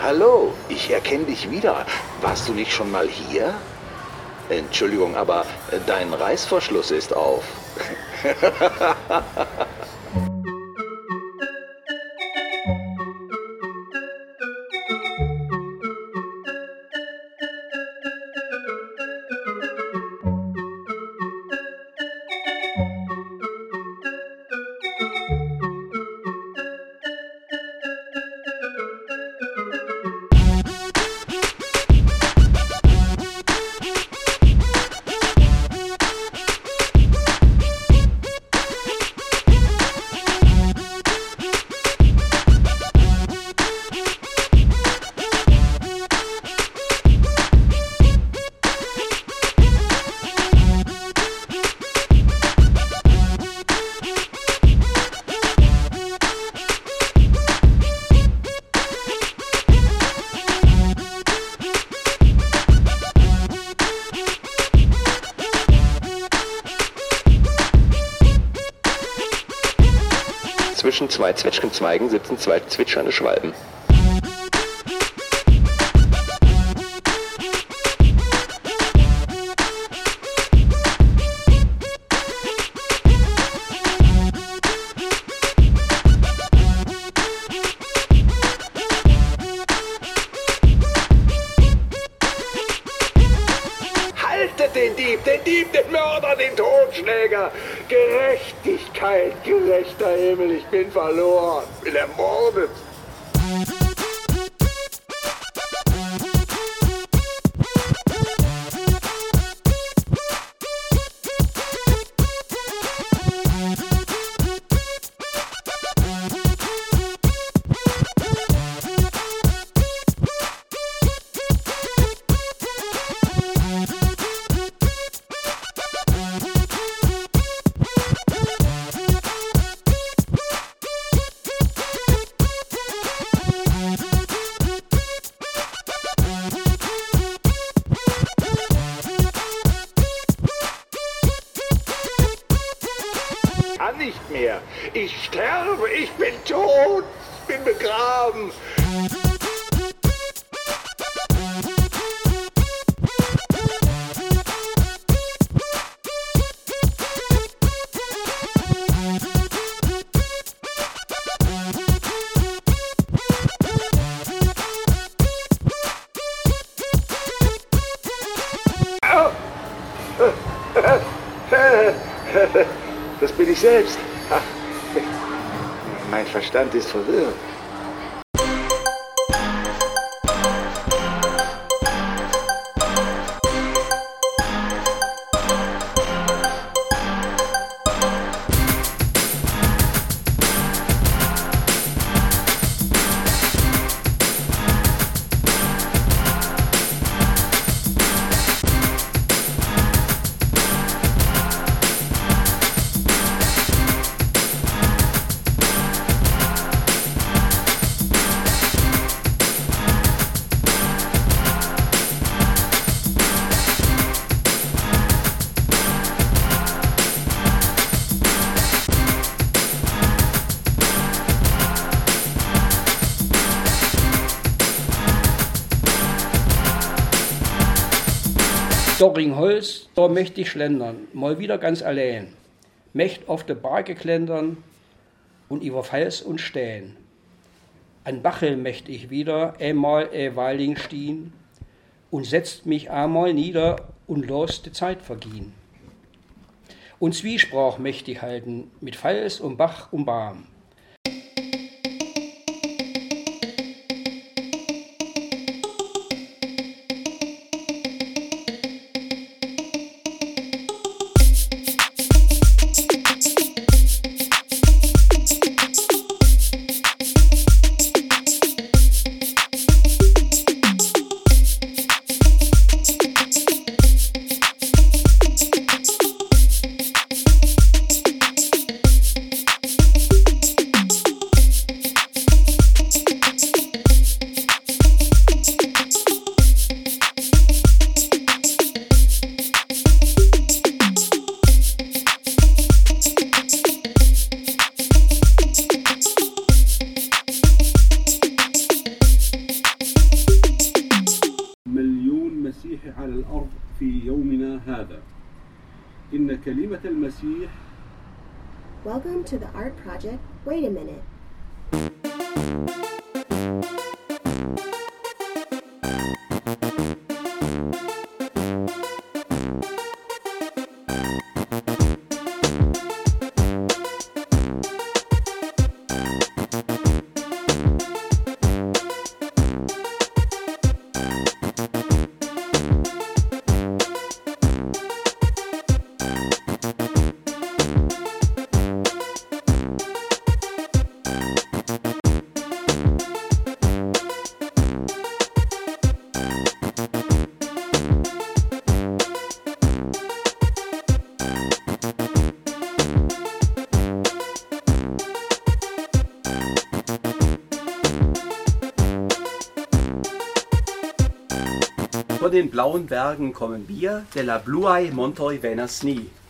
Hallo, ich erkenne dich wieder. Warst du nicht schon mal hier? Entschuldigung, aber dein Reißverschluss ist auf. Zwischen zwei Zwetschgenzweigen sitzen zwei zwitschernde Schwalben. Haltet den Dieb, den Mörder, den Totschläger! Gerechtigkeit, gerechter Himmel, ich bin verloren, bin ermordet. Nicht mehr. Ich sterbe, ich bin tot, bin begraben. Das bin ich selbst. Ach, mein Verstand ist verwirrt. Dorringholz, da möcht ich schlendern, mal wieder ganz allein. Möcht auf de Berge klendern und über Fels und Stein. An Bachel möcht ich wieder einmal Weiling stehen und setzt mich einmal nieder und los die Zeit vergehen. Und Zwiesprach möcht ich halten mit Fels und Bach und Baum. على الأرض في يومنا هذا. إن كلمة المسيح. Welcome to the art project. Wait a minute. Von den blauen Bergen kommen wir, de la Bluae Montoi Venasni.